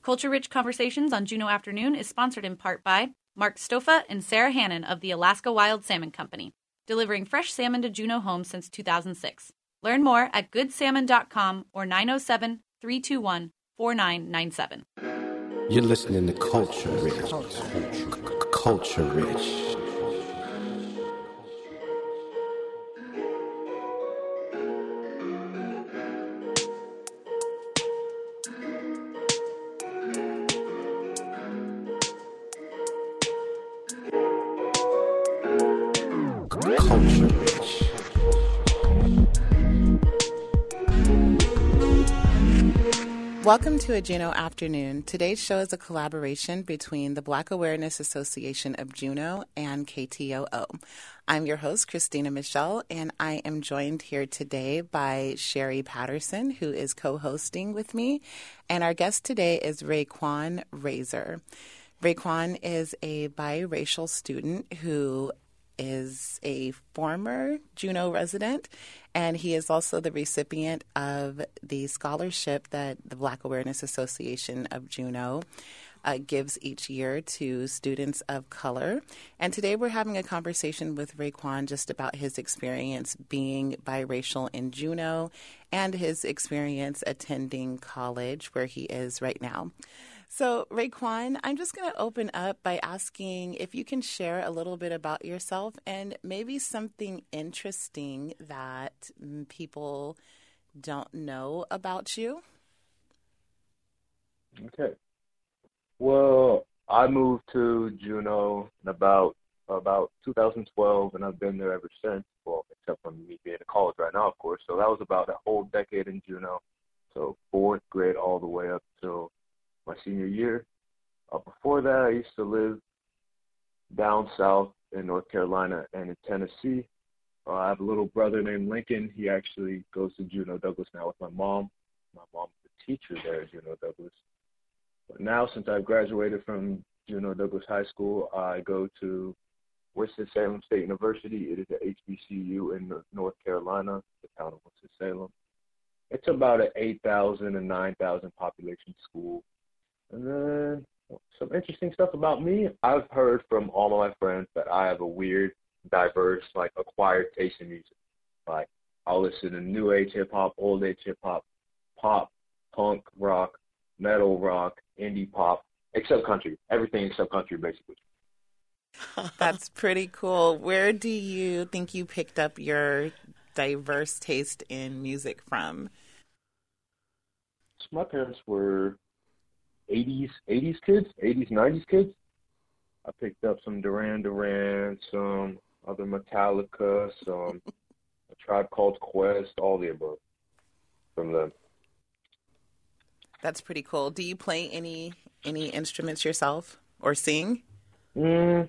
Culture Rich Conversations on Juneau Afternoon is sponsored in part by Mark Stofa and Sarah Hannon of the Alaska Wild Salmon Company, delivering fresh salmon to Juneau homes since 2006. Learn more at goodsalmon.com or 907-321-4997. You're listening to Culture Rich. Culture Rich. Culture Rich. Welcome to a Juneau Afternoon. Today's show is a collaboration between the Black Awareness Association of Juneau and KTOO. I'm your host, Christina Michelle, and I am joined here today by Sherry Patterson, who is co-hosting with me. And our guest today is Raekwon Razor. Raekwon is a biracial student who is a former Juneau resident, and he is also the recipient of the scholarship that the Black Awareness Association of Juneau gives each year to students of color. And today we're having a conversation with Raekwon just about his experience being biracial in Juneau and his experience attending college where he is right now. So, Raekwon, I'm just going to open up by asking if you can share a little bit about yourself and maybe something interesting that people don't know about you. Okay. Well, I moved to Juneau in about 2012, and I've been there ever since. Well, except for me being in college right now, of course. So that was about a whole decade in Juneau. So fourth grade all the way up till my senior year. Before that, I used to live down south in North Carolina and in Tennessee. I have a little brother named Lincoln. He actually goes to Juneau Douglas now with my mom. My mom's the teacher there at Juneau Douglas. But now, since I've graduated from Juneau Douglas High School, I go to Winston-Salem State University. It is a HBCU in North Carolina, the town of Winston-Salem. It's about an 8,000 and 9,000 population school. And then some interesting stuff about me. I've heard from all of my friends that I have a weird, diverse, acquired taste in music. Like, I'll listen to new age hip-hop, old age hip-hop, pop, punk, rock, metal rock, indie pop, except country. Everything except country, basically. That's pretty cool. Where do you think you picked up your diverse taste in music from? So my parents were 80s kids, 80s, 90s kids. I picked up some Duran Duran, some other Metallica, some A Tribe Called Quest, all the above from them. That's pretty cool. Do you play any instruments yourself or sing? Yes,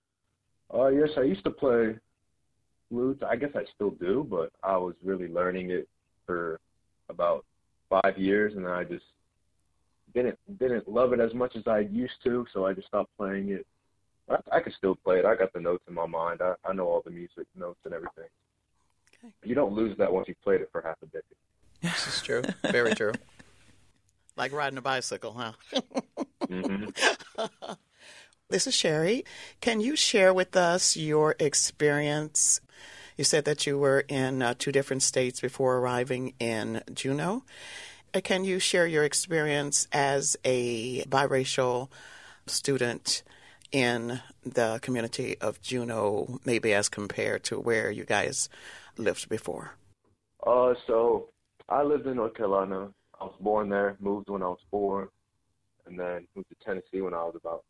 I used to play flute. I guess I still do, but I was really learning it for about 5 years, and then I just didn't love it as much as I used to, so I just stopped playing it. I can still play it. I got the notes in my mind. I know all the music notes and everything. Okay. You don't lose that once you've played it for half a decade. This is true. Very true. Like riding a bicycle, huh? Mm-hmm. This is Sherry. Can you share with us your experience? You said that you were in 2 different states before arriving in Juneau. Can you share your experience as a biracial student in the community of Juneau, maybe as compared to where you guys lived before? So I lived in North Carolina. I was born there, moved when I was 4, and then moved to Tennessee when I was about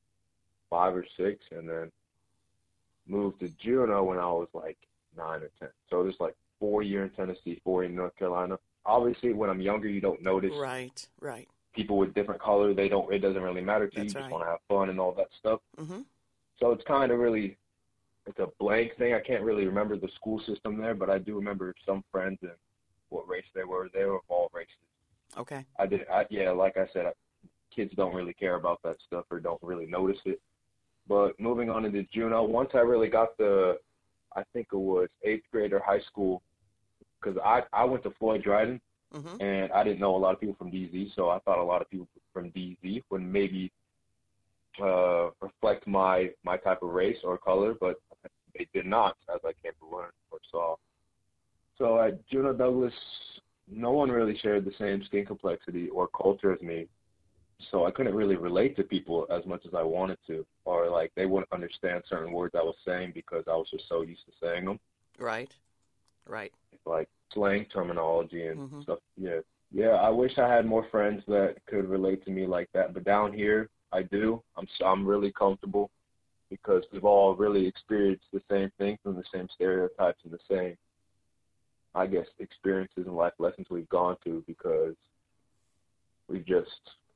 5 or 6, and then moved to Juneau when I was 9 or 10. So it was 4 years in Tennessee, 4 in North Carolina. Obviously, when I'm younger, you don't notice. Right. People with different color, it doesn't really matter to you. That's You right. just want to have fun and all that stuff. Mm-hmm. So it's kind of really, it's a blank thing. I can't really remember the school system there, but I do remember some friends and what race they were. They were of all races. Okay. Like I said, kids don't really care about that stuff or don't really notice it. But moving on into Juneau, once I really got I think it was 8th grade or high school, because I went to Floyd Dryden, Mm-hmm. and I didn't know a lot of people from DZ, so I thought a lot of people from DZ would maybe reflect my type of race or color, but they did not, as I came to learn or saw. So at Juneau Douglas, no one really shared the same skin complexity or culture as me, so I couldn't really relate to people as much as I wanted to, or like they wouldn't understand certain words I was saying because I was just so used to saying them. Right. Like slang terminology and stuff. Yeah. I wish I had more friends that could relate to me like that. But down here, I do. I'm really comfortable because we've all really experienced the same thing from the same stereotypes and the same, I guess, experiences and life lessons we've gone through because we've just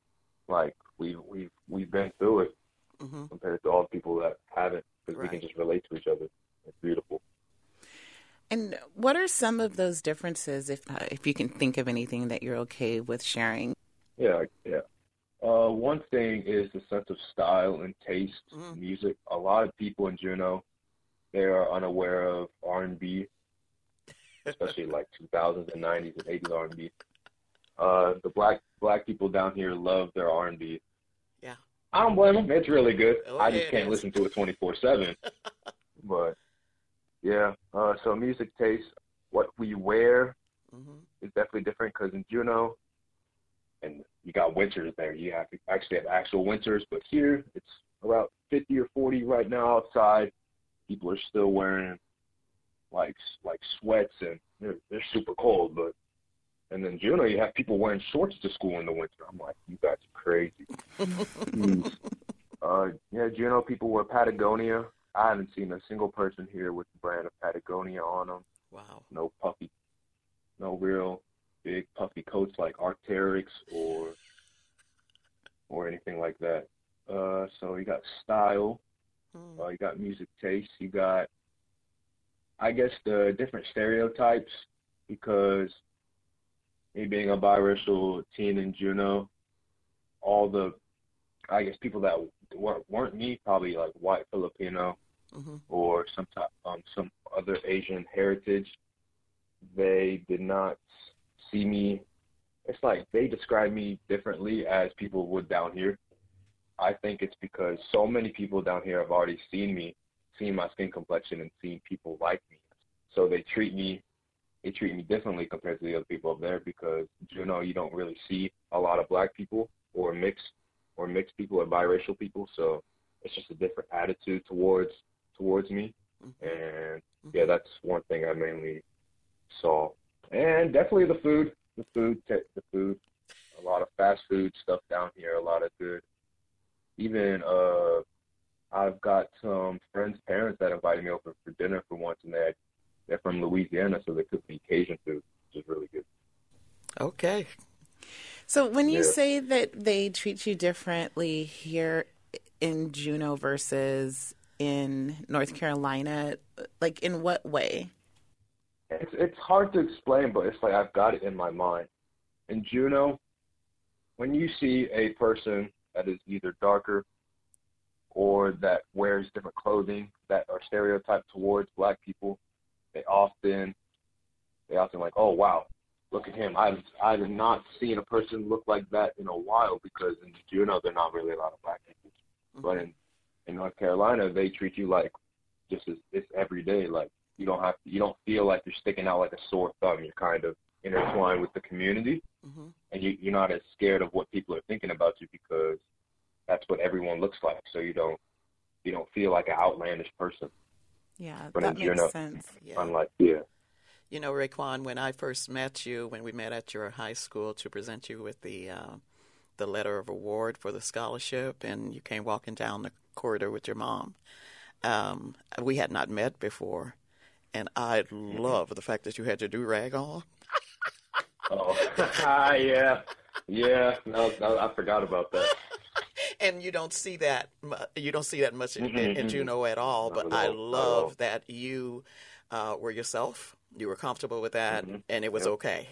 we've been through it compared to all the people that haven't, because we can just relate to each other. It's beautiful. And what are some of those differences, if you can think of anything that you're okay with sharing? Yeah. One thing is the sense of style and taste in music. A lot of people in Juneau, they are unaware of R&B, especially like 2000s and 90s and 80s R&B. The black people down here love their R&B. Yeah. I don't blame them. It's really good. Oh, I just can't listen to it 24/7. But yeah, so music taste, what we wear is definitely different because in Juneau, and you got winters there. You have to actually have actual winters, but here it's about 50 or 40 right now outside. People are still wearing like sweats and they're super cold. But and then Juneau, you have people wearing shorts to school in the winter. I'm like, you guys are crazy. Juneau people wear Patagonia. I haven't seen a single person here with the brand of Patagonia on them. Wow. No real big puffy coats like Arc'teryx or anything like that. So you got style, you got music taste, you got, I guess, the different stereotypes, because me being a biracial teen in Juneau, all the, I guess, people that weren't me, probably like white Filipino or some other Asian heritage, they did not see me. It's like they describe me differently as people would down here. I think it's because so many people down here have already seen my skin complexion and seen people like me. So they treat me differently compared to the other people up there, because Juneau, you don't really see a lot of black people or mixed people or biracial people. So it's just a different attitude towards me. And yeah, that's one thing I mainly saw. And definitely the food. A lot of fast food stuff down here, a lot of good. Even I've got some friends' parents that invited me over for dinner for once, and they're from Louisiana, so they cook me Cajun food, which is really good. Okay. So when you say that they treat you differently here in Juneau versus in North Carolina, like in what way? It's hard to explain, but it's like I've got it in my mind. In Juneau, when you see a person that is either darker or that wears different clothing that are stereotyped towards black people, they often like, oh wow, look at him. I've not seen a person look like that in a while, because in Juneau there are not really a lot of black people. But in North Carolina, they treat you like just as it's every day. Like you don't feel like you're sticking out like a sore thumb. You're kind of intertwined with the community, and you're not as scared of what people are thinking about you, because that's what everyone looks like. So you don't feel like an outlandish person. Yeah, but that makes sense. Unlike You know, Raekwon, when I first met you, when we met at your high school to present you with the letter of award for the scholarship, and you came walking down the corridor with your mom, we had not met before, and I love the fact that you had your do-rag on. Oh, yeah. No, I forgot about that. And you don't see that much in Juneau at all. But I love that you were yourself. You were comfortable with that, and it was okay.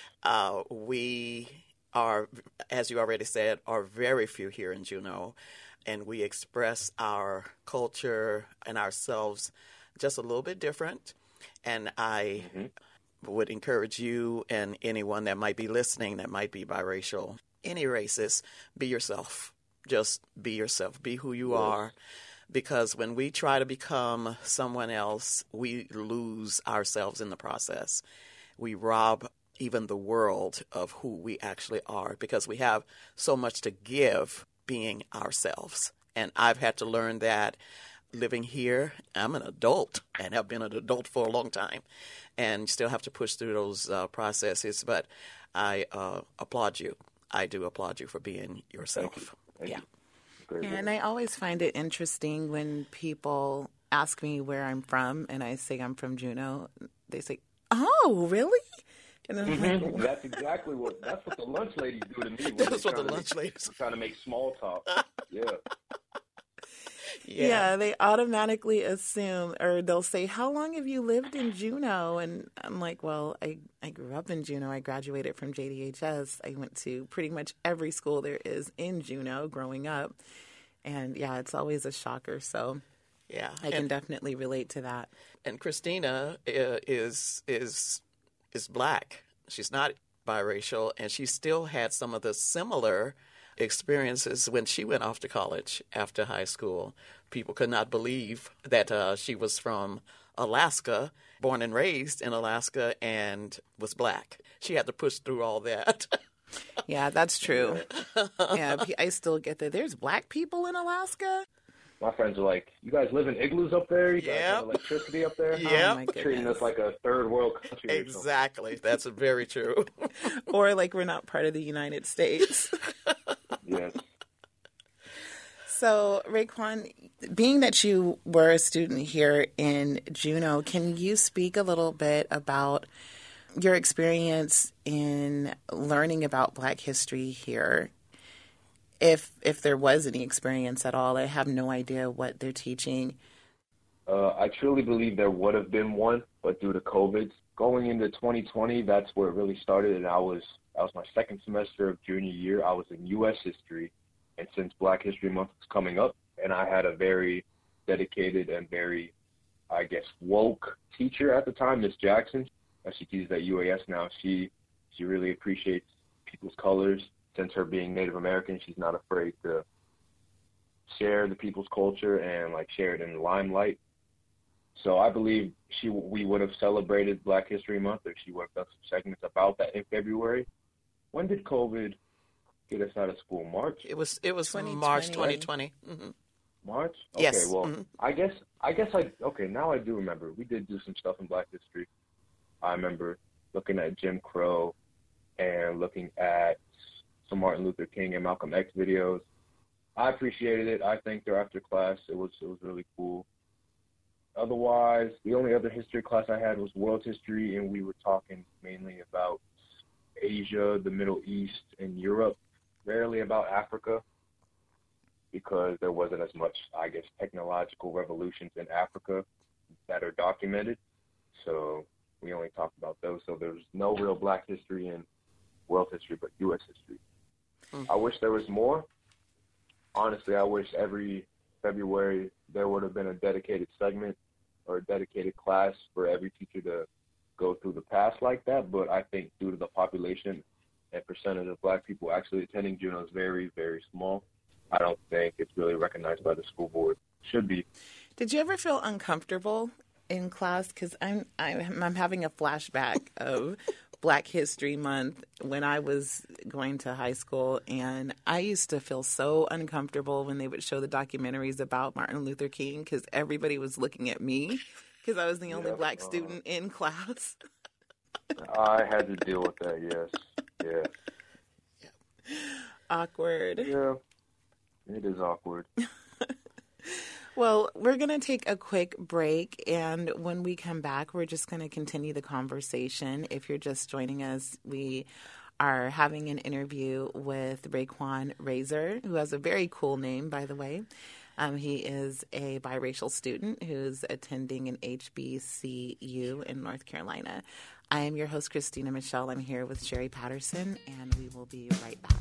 We are, as you already said, are very few here in Juneau, and we express our culture and ourselves just a little bit different. And I would encourage you and anyone that might be listening that might be biracial, any races, be yourself. Just be yourself. Be who you are. Because when we try to become someone else, we lose ourselves in the process. We rob even the world of who we actually are because we have so much to give being ourselves. And I've had to learn that living here. I'm an adult and have been an adult for a long time and still have to push through those processes. But I applaud you. I do applaud you for being yourself. Thank you. And I always find it interesting when people ask me where I'm from and I say I'm from Juneau. They say, "Oh, really?" And then I'm like, That's exactly that's what the lunch ladies do to me. When That's what the lunch ladies trying to make small talk. Yeah. Yeah, they automatically assume, or they'll say, "How long have you lived in Juneau?" And I'm like, "Well, I grew up in Juneau. I graduated from JDHS. I went to pretty much every school there is in Juneau growing up." And yeah, it's always a shocker. So Yeah, I can definitely relate to that. And Christina is Black. She's not biracial, and she still had some of the similar experiences when she went off to college after high school. People could not believe that she was from Alaska, born and raised in Alaska, and was Black. She had to push through all that. Yeah, that's true. Yeah, I still get that. There's Black people in Alaska? My friends are like, "You guys live in igloos up there? You guys have electricity up there?" Yeah. Oh, my Treating goodness. us like a third world country. Exactly. That's very true. Or like we're not part of the United States. Yes. So, Raekwon, being that you were a student here in Juneau, can you speak a little bit about your experience in learning about Black history here? If there was any experience at all, I have no idea what they're teaching. I truly believe there would have been one, but due to COVID, going into 2020, that's where it really started. And that was my second semester of junior year. I was in U.S. history, and since Black History Month was coming up, and I had a very dedicated and very, I guess, woke teacher at the time, Miss Jackson. She teaches at UAS now. She really appreciates people's colors. Since her being Native American, she's not afraid to share the people's culture and like share it in the limelight. So I believe we would have celebrated Black History Month if she would have done some segments about that in February. When did COVID get us out of school? March? It was 2020. March 2020. Mm-hmm. March? Okay, Yes. well, Mm-hmm. I guess now I do remember. We did do some stuff in Black history. I remember looking at Jim Crow and looking at some Martin Luther King and Malcolm X videos. I appreciated it. I think after class it was really cool. Otherwise, the only other history class I had was world history, and we were talking mainly about Asia, the Middle East, and Europe, rarely about Africa, because there wasn't as much, I guess, technological revolutions in Africa that are documented. So we only talked about those. So there's no real Black history in world history, but U.S. history. I wish there was more. Honestly, I wish every February there would have been a dedicated segment or a dedicated class for every teacher to go through the past like that. But I think due to the population and percentage of Black people actually attending Juneau is very, very small. I don't think it's really recognized by the school board. Should be. Did you ever feel uncomfortable in class? Because I'm having a flashback of Black History Month when I was going to high school, and I used to feel so uncomfortable when they would show the documentaries about Martin Luther King because everybody was looking at me because I was the only Black student in class. I had to deal with that, yes. Yeah. Awkward. Yeah, it is awkward. Well, we're going to take a quick break, and when we come back, we're just going to continue the conversation. If you're just joining us, we are having an interview with Raekwon Razor, who has a very cool name, by the way. He is a biracial student who's attending an HBCU in North Carolina. I am your host, Christina Michelle. I'm here with Sherry Patterson, and we will be right back.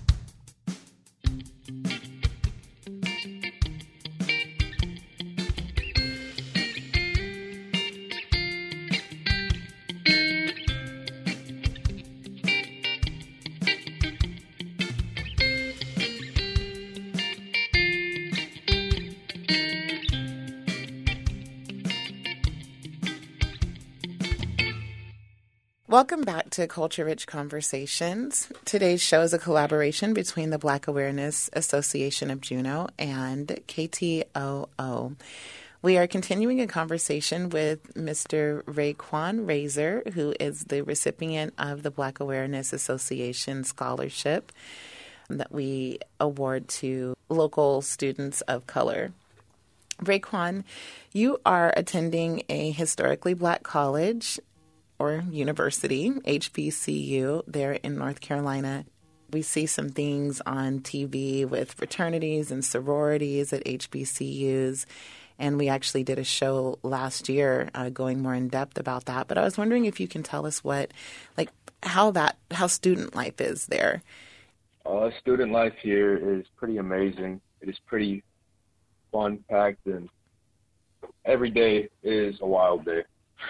Welcome back to Culture Rich Conversations. Today's show is a collaboration between the Black Awareness Association of Juneau and KTOO. We are continuing a conversation with Mr. Raekwon Razor, who is the recipient of the Black Awareness Association Scholarship that we award to local students of color. Raekwon, you are attending a historically black college or university, HBCU, there in North Carolina. We see some things on TV with fraternities and sororities at HBCUs, and we actually did a show last year going more in depth about that. But I was wondering if you can tell us how student life is there. Student life here is pretty amazing. It is pretty fun-packed, and every day is a wild day.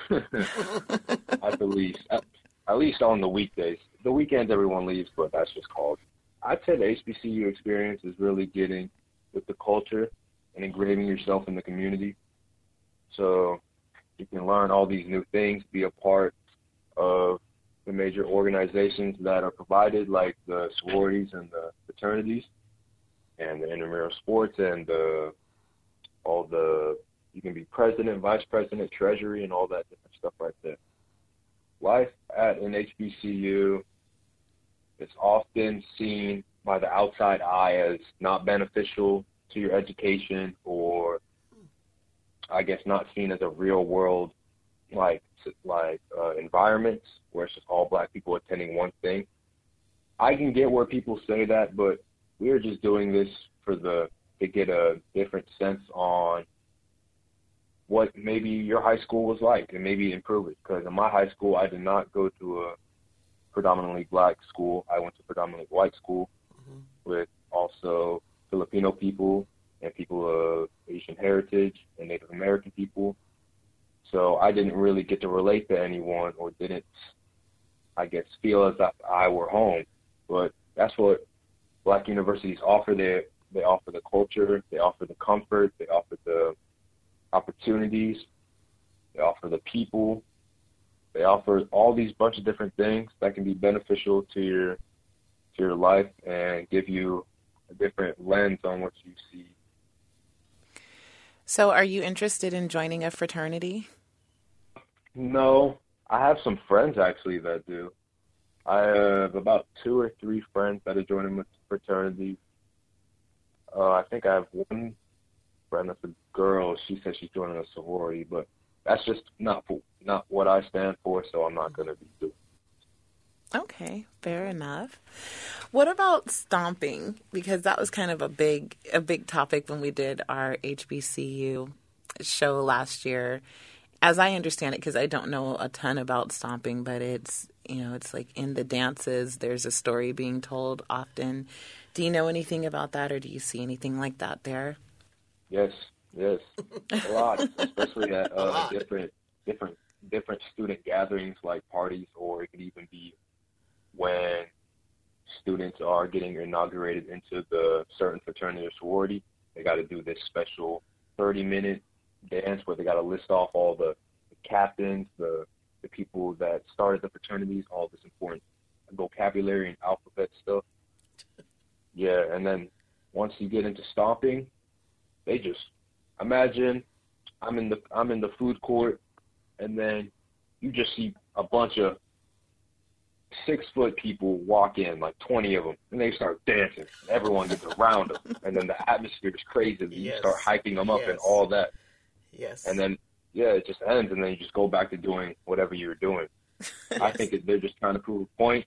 At the least. At least on the weekdays. The weekends everyone leaves, but that's just called. I'd say the HBCU experience is really getting with the culture and engraving yourself in the community. So you can learn all these new things, be a part of the major organizations that are provided, like the sororities and the fraternities and the intramural sports and you can be president, vice president, treasury, and all that different stuff right there. Life at an HBCU is often seen by the outside eye as not beneficial to your education, or I guess not seen as a real world environments where it's just all black people attending one thing. I can get where people say that, but we're just doing this to get a different sense on what maybe your high school was like and maybe improve it. Because in my high school, I did not go to a predominantly black school. I went to a predominantly white school with also Filipino people and people of Asian heritage and Native American people. So I didn't really get to relate to anyone, or didn't, I guess, feel as if I were home. But that's what black universities offer. They offer the culture, they offer the comfort, they offer the opportunities, they offer the people, they offer all these bunch of different things that can be beneficial to your life and give you a different lens on what you see. So are you interested in joining a fraternity? No, I have some friends actually that do. I have about 2 or 3 friends that are joining the fraternity. I think I have one friend that's a girl. She says she's joining a sorority, but that's just not what I stand for, so I'm not going to be doing it. Okay, fair enough. What about stomping? Because that was kind of a big topic when we did our HBCU show last year. As I understand it, because I don't know a ton about stomping, but it's like in the dances, there's a story being told often. Do you know anything about that, or do you see anything like that there? Yes, a lot, especially at different student gatherings like parties, or it could even be when students are getting inaugurated into the certain fraternity or sorority. They got to do this special 30-minute dance where they got to list off all the captains, the people that started the fraternities, all this important vocabulary and alphabet stuff. Yeah, and then once you get into stomping, they just imagine I'm in the food court, and then you just see a bunch of 6-foot people walk in, like 20 of them, and they start dancing. Everyone gets around them, and then the atmosphere is crazy. You start hyping them up and all that. Yes. And then, it just ends, and then you just go back to doing whatever you were doing. Yes. I think they're just trying to prove a point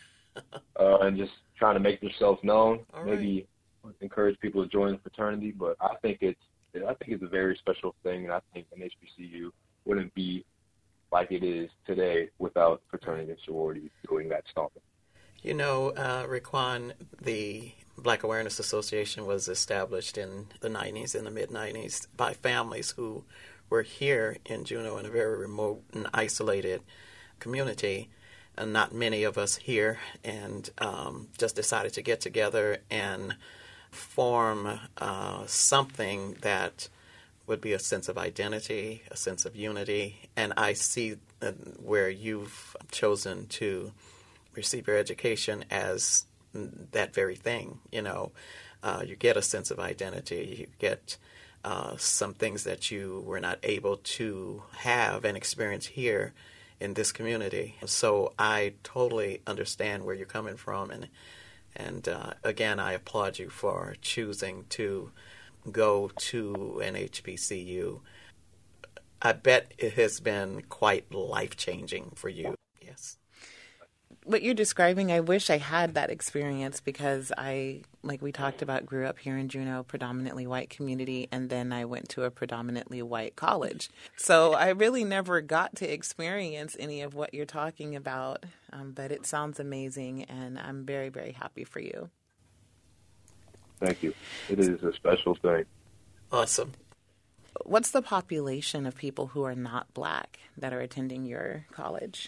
and just trying to make themselves known. All maybe encourage people to join the fraternity, but I think it's a very special thing, and I think an HBCU wouldn't be like it is today without fraternity and sorority doing that stomping. Raekwon, the Black Awareness Association was established in the mid-'90s, by families who were here in Juneau in a very remote and isolated community, and not many of us here, and just decided to get together and form something that would be a sense of identity, a sense of unity. And I see where you've chosen to receive your education as that very thing. You get a sense of identity. You get some things that you were not able to have and experience here in this community. So I totally understand where you're coming from. And again, I applaud you for choosing to go to an HBCU. I bet it has been quite life-changing for you. Yes. What you're describing, I wish I had that experience because I, like we talked about, grew up here in Juneau, predominantly white community, and then I went to a predominantly white college. So I really never got to experience any of what you're talking about, but it sounds amazing, and I'm very, very happy for you. Thank you. It is a special thing. Awesome. What's the population of people who are not Black that are attending your college?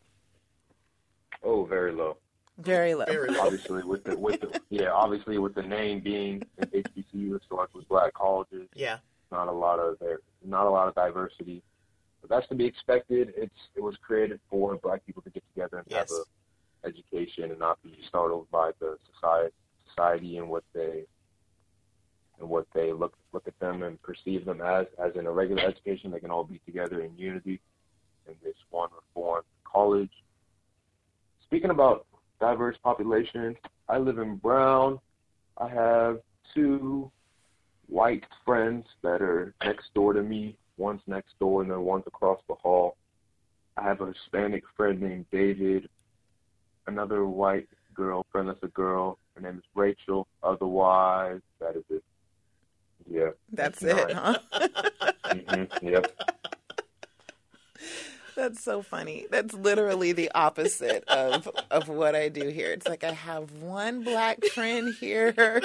Oh, very low. Very low. Very low. Obviously, with the name being an HBCU, historically Black colleges. Yeah. Not a lot of diversity. But that's to be expected. It was created for Black people to get together and Yes. have a education and not be startled by the society and what they look at them and perceive them as in a regular education. They can all be together in unity in this one reformed college. Speaking about diverse population, I live in Brown. I have 2 white friends that are next door to me. One's next door and then one's across the hall. I have a Hispanic friend named David, another white girlfriend that's a girl. Her name is Rachel. Otherwise, that is it. Yeah. That's it, huh? Yep. That's so funny. That's literally the opposite of what I do here. It's like I have one Black friend here,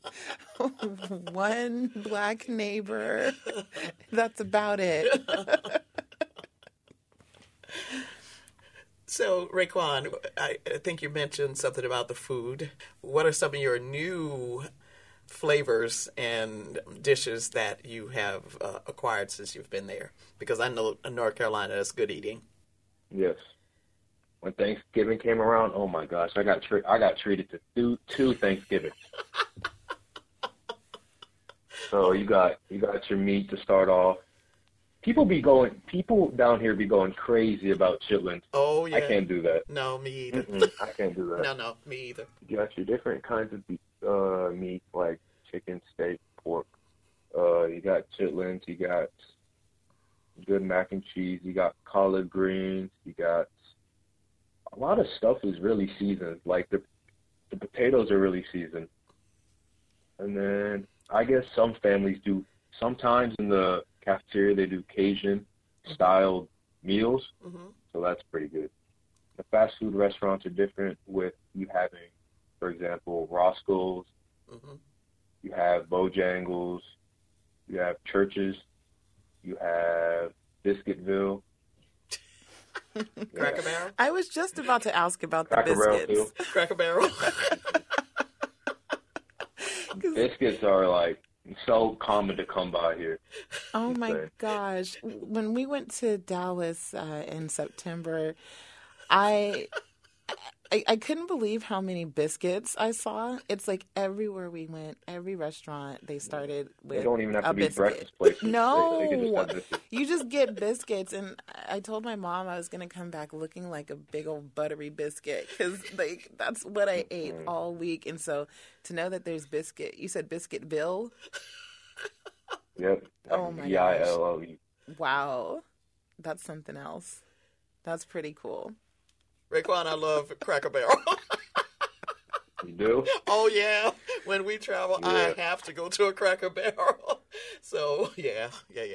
one Black neighbor. That's about it. So, Raekwon, I think you mentioned something about the food. What are some of your new flavors and dishes that you have acquired since you've been there? Because I know in North Carolina is good eating. Yes. When Thanksgiving came around, oh my gosh, I got treated to two Thanksgivings. So you got your meat to start off. People down here be going crazy about chitlins. Oh yeah. I can't do that. No, me either. I can't do that. No, me either. You got your different kinds of meat like chicken, steak, pork. You got chitlins. You got good mac and cheese. You got collard greens. You got a lot of stuff is really seasoned. Like the potatoes are really seasoned. And then I guess some families do. Sometimes in the cafeteria they do Cajun style meals. Mm-hmm. So that's pretty good. The fast food restaurants are different with you having, for example, Roscoe's. Mm-hmm. You have Bojangles. You have Church's. You have Biscuitville. Cracker Barrel? I was just about to ask about the Cracker Barrel, biscuits. too. Cracker Barrel. Biscuits are like so common to come by here. Oh my gosh. When we went to Dallas in September, I couldn't believe how many biscuits I saw. It's like everywhere we went, every restaurant, they started with They don't even have a to be biscuit. breakfast places. No, They can just have biscuits. you just get biscuits. And I told my mom I was going to come back looking like a big old buttery biscuit because like, that's what I ate all week. And so to know that there's biscuit, you said Biscuitville? Yep. Oh my Bille. Wow. That's something else. That's pretty cool. Raekwon, I love Cracker Barrel. You do? Oh, yeah. When we travel, I Yeah. have to go to a Cracker Barrel. So, yeah.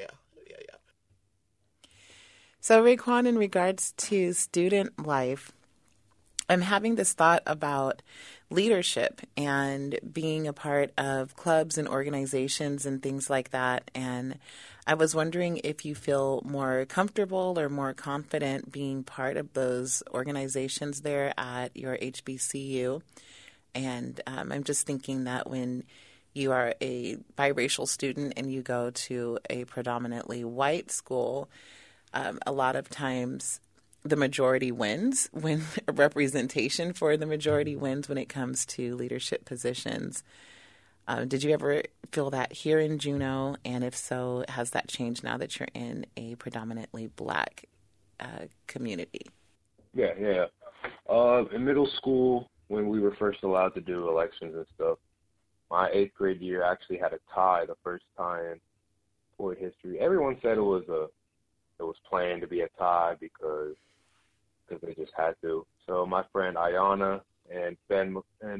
So, Raekwon, in regards to student life, I'm having this thought about leadership and being a part of clubs and organizations and things like that. And I was wondering if you feel more comfortable or more confident being part of those organizations there at your HBCU. And I'm just thinking that when you are a biracial student and you go to a predominantly white school, a lot of times the majority wins when a representation for the majority wins when it comes to leadership positions. Did you ever feel that here in Juneau? And if so, has that changed now that you're in a predominantly Black community? Yeah. In middle school, when we were first allowed to do elections and stuff, my 8th grade year actually had a tie the first time in Floyd history. Everyone said it was planned to be a tie because they just had to. So my friend Ayana and Ben,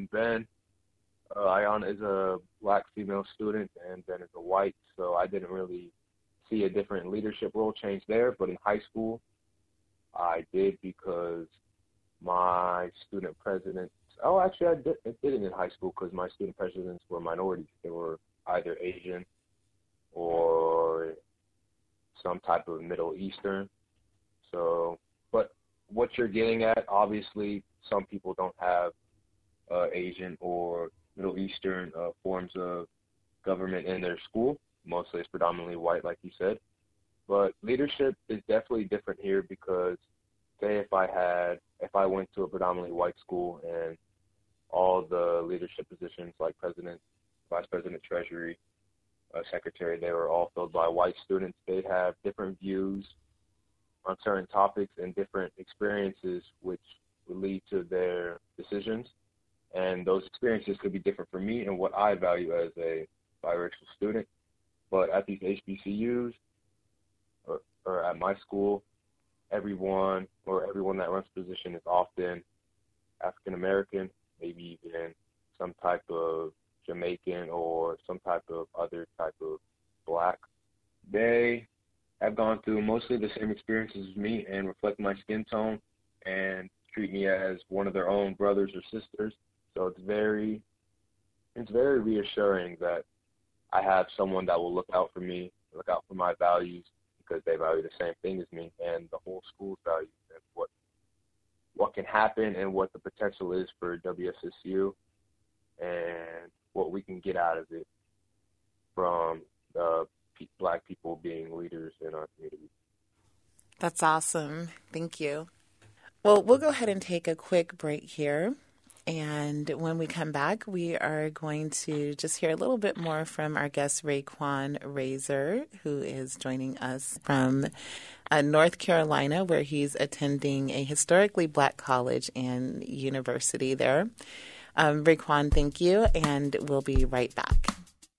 Ayana is a Black female student and Ben is a white, so I didn't really see a different leadership role change there. But in high school, I did because my student presidents, I did it in high school because my student presidents were minorities. They were either Asian or some type of Middle Eastern. So, but what you're getting at, obviously, some people don't have Asian or Middle Eastern forms of government in their school. Mostly it's predominantly white, like you said. But leadership is definitely different here because, say, if I went to a predominantly white school and all the leadership positions like president, vice president, treasury, secretary, they were all filled by white students, they'd have different views on certain topics and different experiences which would lead to their decisions. And those experiences could be different for me and what I value as a biracial student. But at these HBCUs or at my school, everyone that runs the position is often African American, maybe even some type of Jamaican or some type of other type of Black. They have gone through mostly the same experiences as me and reflect my skin tone and treat me as one of their own brothers or sisters. So it's very reassuring that I have someone that will look out for me, look out for my values, because they value the same thing as me and the whole school's values and what can happen and what the potential is for WSSU and what we can get out of it from Black people being leaders in our community. That's awesome. Thank you. Well, we'll go ahead and take a quick break here. And when we come back, we are going to just hear a little bit more from our guest, Raekwon Razor, who is joining us from North Carolina, where he's attending a historically Black college and university there. Raekwon, thank you, and we'll be right back.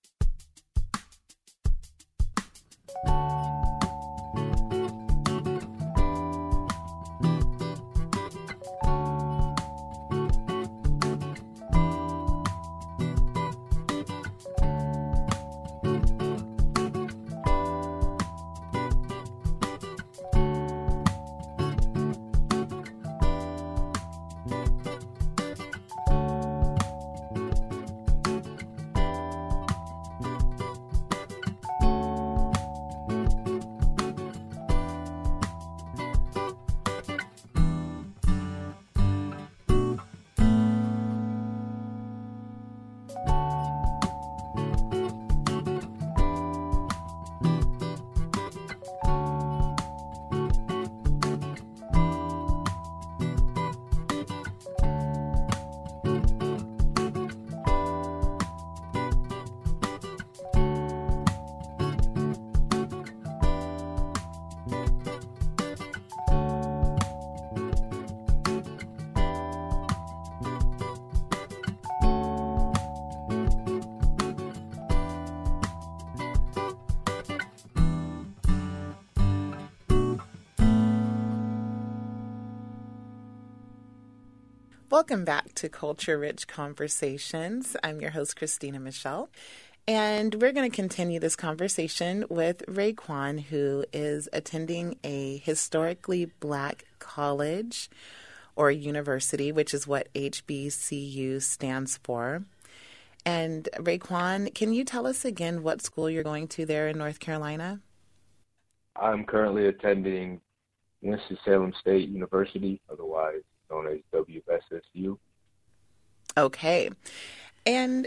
Welcome back to Culture Rich Conversations. I'm your host, Christina Michelle, and we're going to continue this conversation with Raekwon, who is attending a historically Black college or university, which is what HBCU stands for. And Raekwon, can you tell us again what school you're going to there in North Carolina? I'm currently attending Winston-Salem State University, otherwise known as WSSU. Okay. And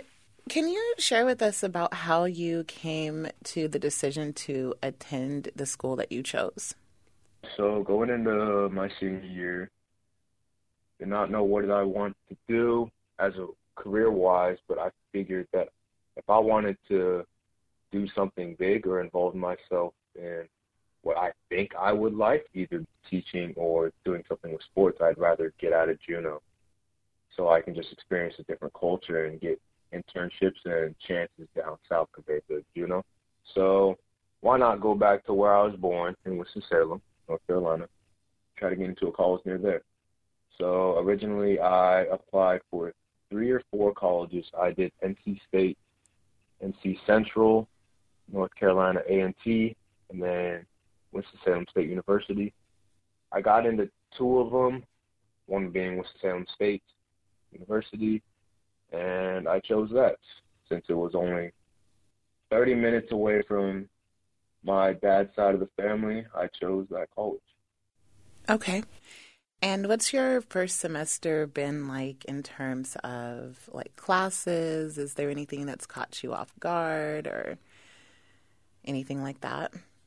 Can you share with us about how you came to the decision to attend the school that you chose? So going into my senior year, did not know what did I want to do as a career-wise, but I figured that if I wanted to do something big or involve myself in what I think I would like, either teaching or doing something with sports, I'd rather get out of Juneau so I can just experience a different culture and get internships and chances down south compared to Juneau. So why not go back to where I was born in Winston-Salem, North Carolina, try to get into a college near there. So originally I applied for 3 or 4 colleges. I did NC State, NC Central, North Carolina A&T, and then Winston-Salem State University. I got into 2 of them, one being Winston-Salem State University, and I chose that since it was only 30 minutes away from my dad's side of the family. I chose that college. Okay. And what's your first semester been like in terms of like classes? Is there anything that's caught you off guard or anything like that?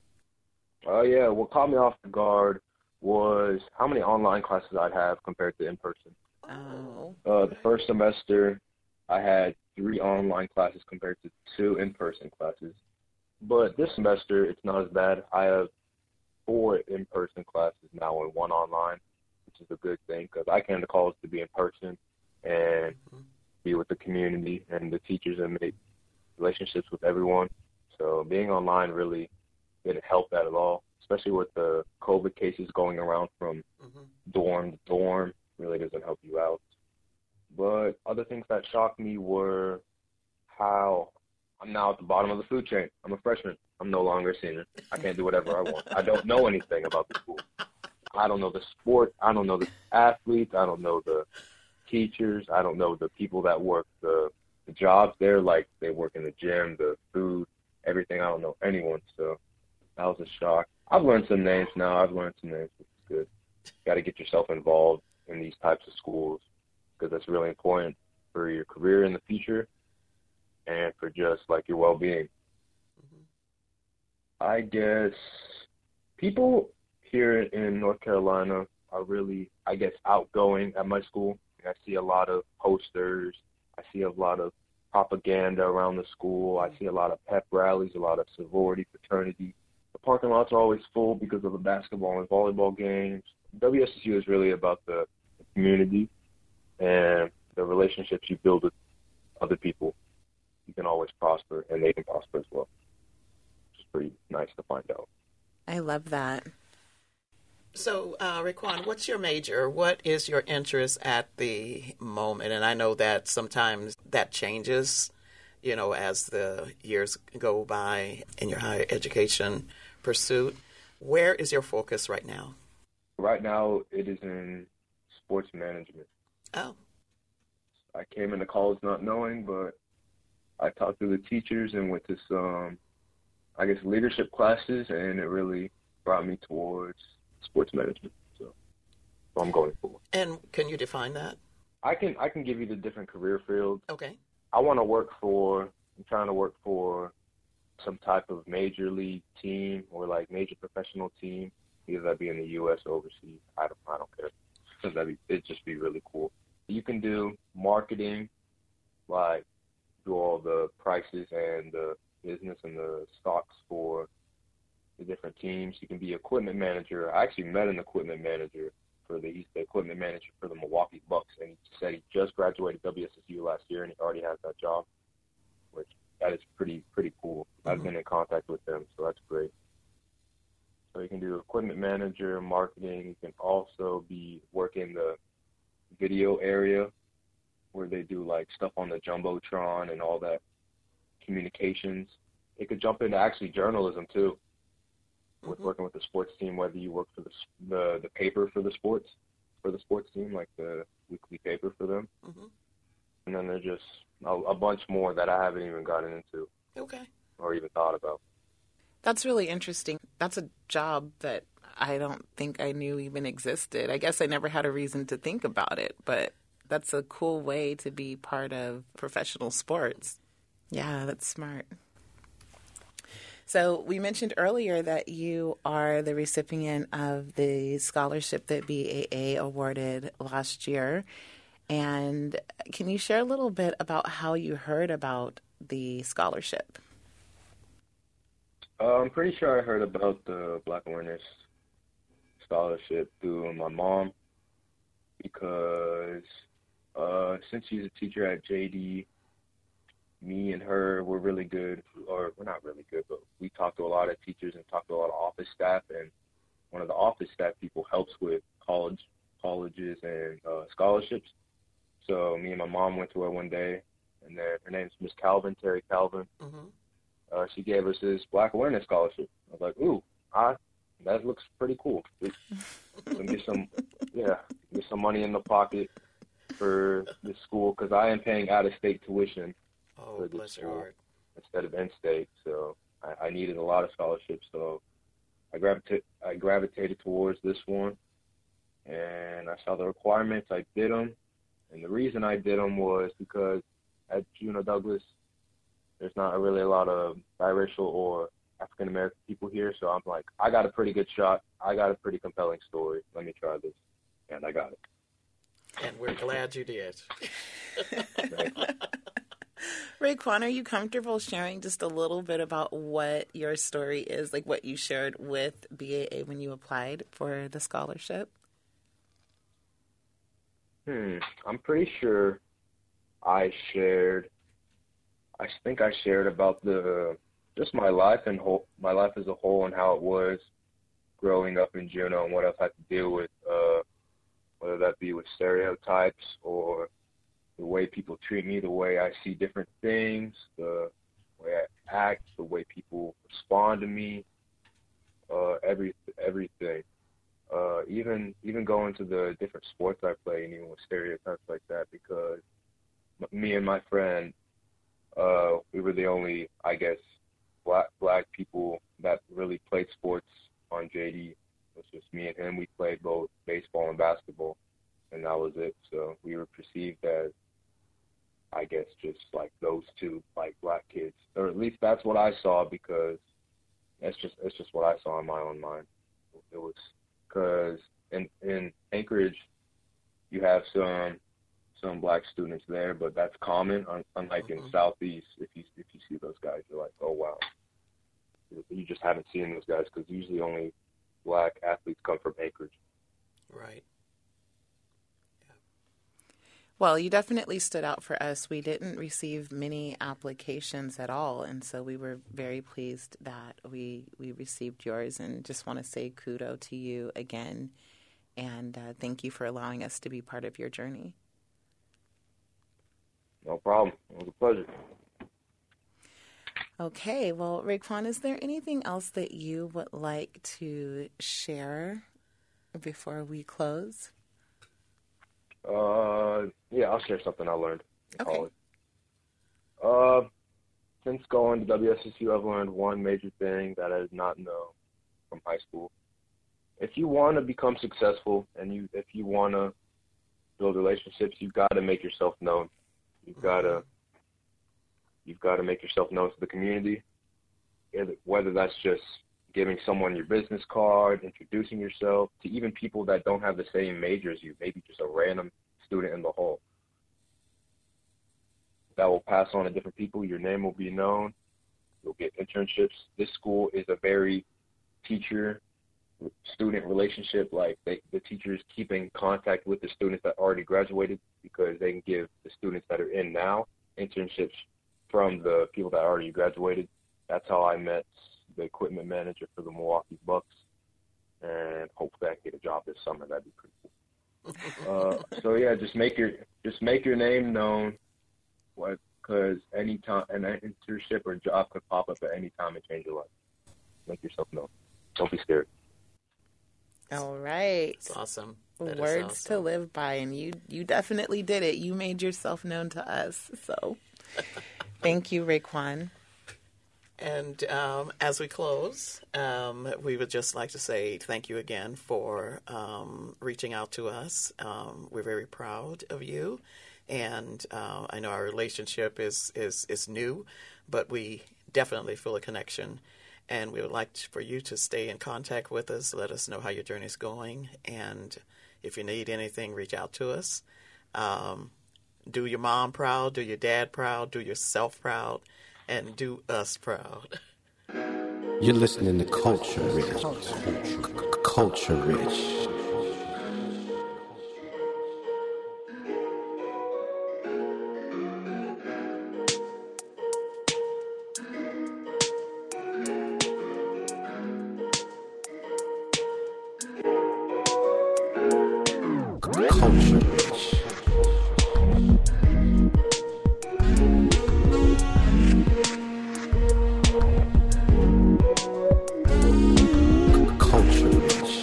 Yeah, what caught me off guard was how many online classes I'd have compared to in person. Oh. The first semester, I had 3 online classes compared to 2 in-person classes. But this semester, it's not as bad. I have 4 in-person classes now and 1 online, which is a good thing because I came to college to be in person and be with the community and the teachers and make relationships with everyone. So being online really didn't help that at all, especially with the COVID cases going around from dorm to dorm. Really doesn't help you out. But other things that shocked me were how I'm now at the bottom of the food chain. I'm a freshman. I'm no longer a senior. I can't do whatever I want. I don't know anything about the school. I don't know the sport. I don't know the athletes. I don't know the teachers. I don't know the people that work the jobs there, like they work in the gym, the food, everything. I don't know anyone. So that was a shock. I've learned some names now. Which is good. Got to get yourself involved in these types of schools because that's really important for your career in the future and for just like your well-being. I guess people here in North Carolina are really, outgoing at my school. I see a lot of posters. I see a lot of propaganda around the school. I see a lot of pep rallies, a lot of sorority, fraternity. The parking lots are always full because of the basketball and volleyball games. WSSU is really about the community and the relationships you build with other people. You can always prosper, and they can prosper as well. It's pretty nice to find out. I love that. So, Raquan, what's your major? What is your interest at the moment? And I know that sometimes that changes, as the years go by in your higher education pursuit. Where is your focus right now? Right now, it is in sports management. Oh. I came into college not knowing, but I talked to the teachers and went to some, leadership classes, and it really brought me towards sports management. So I'm going for it. And can you define that? I can give you the different career fields. Okay. I'm trying to work for some type of major league team or like major professional team, either that be in the U.S. or overseas. I don't care. It'd just be really cool. You can do marketing, like do all the prices and the business and the stocks for the different teams. You can be equipment manager. I actually met an equipment manager he's the equipment manager for the Milwaukee Bucks, and he said he just graduated WSSU last year and he already has that job, which that is pretty cool. I've been in contact with them, so that's great. So you can do equipment manager, marketing. You can also be working the video area where they do like stuff on the Jumbotron and all that communications. It could jump into actually journalism too, with working with the sports team, whether you work for the paper for the sports team, like the weekly paper for them. And then there's just a bunch more that I haven't even gotten into or even thought about. That's really interesting. That's a job that I don't think I knew even existed. I guess I never had a reason to think about it, but that's a cool way to be part of professional sports. Yeah, that's smart. So we mentioned earlier that you are the recipient of the scholarship that BAA awarded last year. And can you share a little bit about how you heard about the scholarship? I'm pretty sure I heard about the Black Awareness Scholarship through my mom because since she's a teacher at JD, me and her were really good, or we're not really good, but we talk to a lot of teachers and talk to a lot of office staff, and one of the office staff people helps with colleges and scholarships. So me and my mom went to her one day, and then her name's Miss Calvin, Terry Calvin. Mm-hmm. She gave us this Black Awareness Scholarship. I was like, ooh, that looks pretty cool. So get some money in the pocket for this school because I am paying out-of-state tuition for this school instead of in-state. So I needed a lot of scholarships. So I gravitated towards this one, and I saw the requirements. I did them, and the reason I did them was because at Juneau Douglas, there's not really a lot of biracial or African-American people here, so I'm like, I got a pretty good shot. I got a pretty compelling story. Let me try this. And I got it. And we're glad you did. Raekwon, are you comfortable sharing just a little bit about what your story is, like what you shared with BAA when you applied for the scholarship? I'm pretty sure I think I shared about just my life as a whole and how it was growing up in Juneau and what I've had to deal with, whether that be with stereotypes or the way people treat me, the way I see different things, the way I act, the way people respond to me, everything. Even going to the different sports I play and even with stereotypes like that, because me and my friend, we were the only, I guess, black people that really played sports on JD. It was just me and him. We played both baseball and basketball, and that was it. So we were perceived as, I guess, just like those two, like black kids, or at least that's what I saw, because it's just what I saw in my own mind. It was because in Anchorage, you have some black students there, but that's common. Unlike in Southeast, if you see those guys, you're like, oh wow. You just haven't seen those guys because usually only black athletes come from Anchorage. Right. Well, you definitely stood out for us. We didn't receive many applications at all, and so we were very pleased that we received yours, and just want to say kudos to you again, and thank you for allowing us to be part of your journey. No problem. It was a pleasure. Okay, well, Raekwon, is there anything else that you would like to share before we close? Yeah, I'll share something I learned in Okay. college. Since going to WSSU, I've learned one major thing that I did not know from high school. If you want to become successful and if you want to build relationships, you've got to make yourself known. You've got to make yourself known to the community, whether that's just giving someone your business card, introducing yourself, to even people that don't have the same major as you, maybe just a random student in the hall. That will pass on to different people. Your name will be known. You'll get internships. This school is a very teacher-student relationship. Like the teachers keep in contact with the students that already graduated, because they can give the students that are in now internships from the people that already graduated. That's how I met the equipment manager for the Milwaukee Bucks, and hopefully I can get a job this summer. That'd be pretty cool. So yeah, just make your name known, because any time an internship or job could pop up at any time and change your life. Make yourself known. Don't be scared. All right. That's awesome. That is Words awesome. to live by, and you definitely did it. You made yourself known to us. So thank you, Raekwon. And as we close, we would just like to say thank you again for reaching out to us. We're very proud of you, And I know our relationship is new, but we definitely feel a connection. And we would like for you to stay in contact with us. Let us know how your journey is going. And if you need anything, reach out to us. Do your mom proud, do your dad proud, do yourself proud, and do us proud. You're listening to Culture Rich. Culture Rich. Culture Rich. Culture Rich.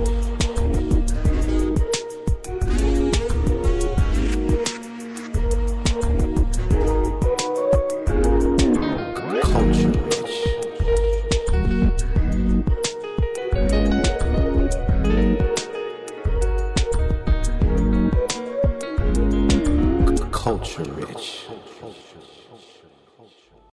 Culture Rich. Culture Rich.